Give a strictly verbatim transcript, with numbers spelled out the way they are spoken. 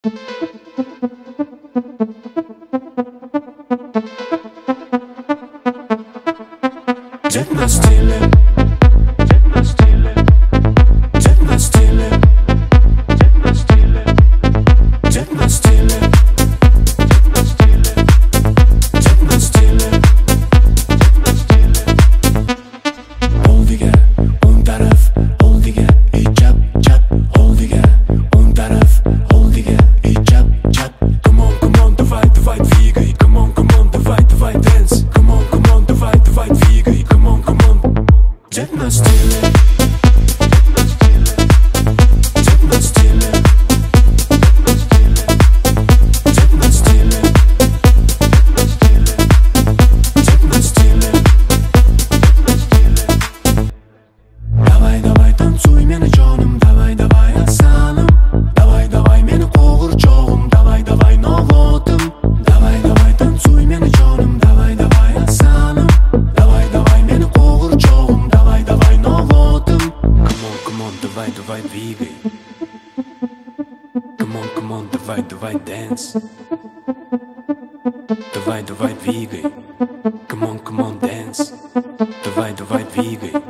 Techno stile, techno stile, techno stile, techno stile, techno stile, techno stile, techno stile, techno stile. Oldiga, un taraf, oldiga, и chap chap, oldiga, un taraf, oldiga, и chap chap. Come on, come on, давай, давай, двигай, come on, come on, давай, давай, dance, come on, come on, давай, давай, двигай, come on, come on. Techno stile, techno stile, techno stile, techno stile, techno stile, techno stile, techno stile. Давай, давай, танцуй meni jonim, давай, давай, asalim, давай, давай, meni qo'g'irchog'im, давай, давай, novotim, давай, давай, танцуй meni jonim, давай, давай, asalim, давай, давай, meni qo'g'irchog'im, давай, давай, novotim. Come on, come on, давай, давай, двигай. Come on, come on, давай, давай, dance. Давай, давай, двигай. Come on, come on, dance. Давай, давай, двигай.